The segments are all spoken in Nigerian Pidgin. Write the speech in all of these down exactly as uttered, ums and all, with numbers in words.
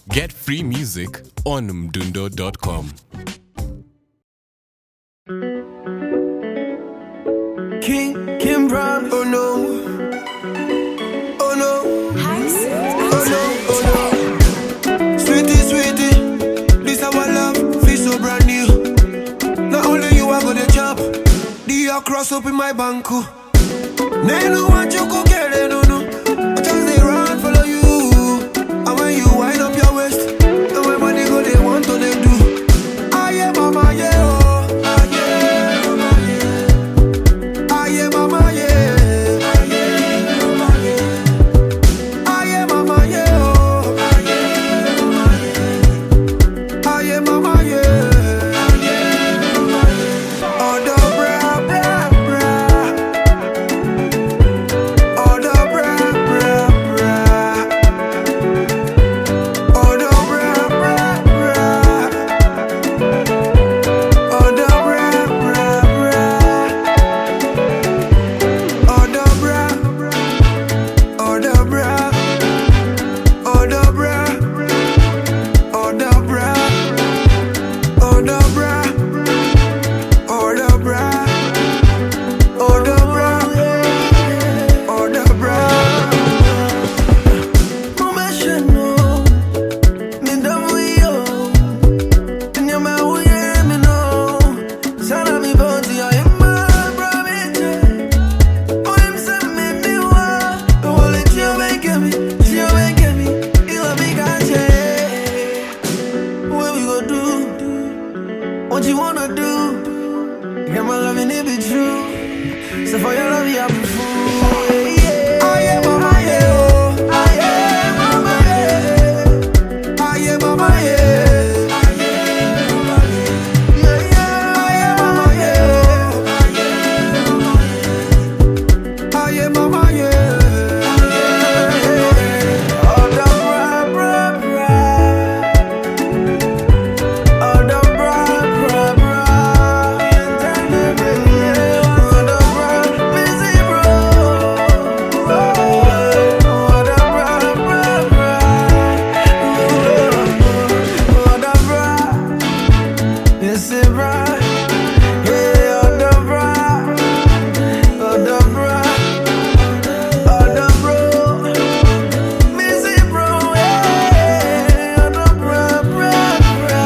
Get free music on mdundo dot com. King, Kim Brown, oh no, oh no, oh no, oh no. Sweetie, sweetie, this our love, feel so brand new. Not only you are gonna chop, the cross up in my banku. Nenu want you go get it, no no. I just they run follow you, and when you wind up your waist, and when money go they want to they do. I am mama, yeah, oh, ah, yeah, mama, yeah. I am mama, yeah, ah, yeah, mama, yeah. I am mama, yeah, oh, ah, yeah, mama, yeah. I am mama, yeah, ah, yeah, mama, yeah. Oh, the bra, bra, bra. Oh, the bra, bra, bra. Oh, the bra, bra, bra. Oh, the bra, bra, bra. Oh, the bra. Oh, the bra. Oh, the bra. Oh, the bra. Oh, the bra. Oh, the bra. Oh, the bra. Oh, the bra. Mama should know. Me love you. And your man will hear me know. Sana mi bounty, I am my promise. Oh, him send me me wa. Oh, well, it's you making me, you making me. You a big ass. What we gon' do? What you wanna do? Get my loving it be true. So for your love, you have a fool. Yeah, yeah. I am mama, yeah, oh. I am mama, yeah. I am mama, yeah. I am mama, yeah. Yeah, yeah. I am mama, yeah, oh. I am mama, yeah. I am mama, yeah. Oh, the bra, bra, bra. Oh, the bra, bra, bra. Oh, the bra, busy bro. Oh, the bra, bra, bra. Oh, the bra, busy bra. Yeah, oh, the bra. Oh, the bra. Oh, the bro. Busy bro, yeah. Oh, the bra, bra, bra.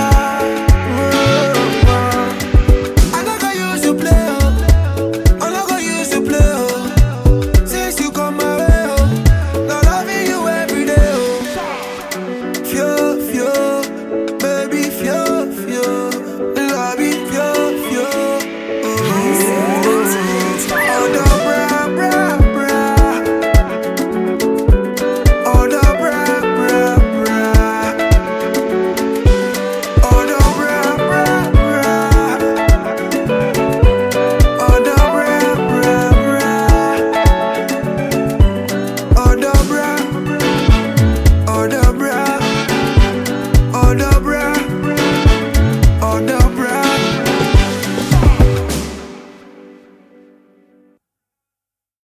I'm not gonna use to play, oh. I'm not gonna use to play, oh. Since you come my way, oh. Now loving you every day, oh. Few,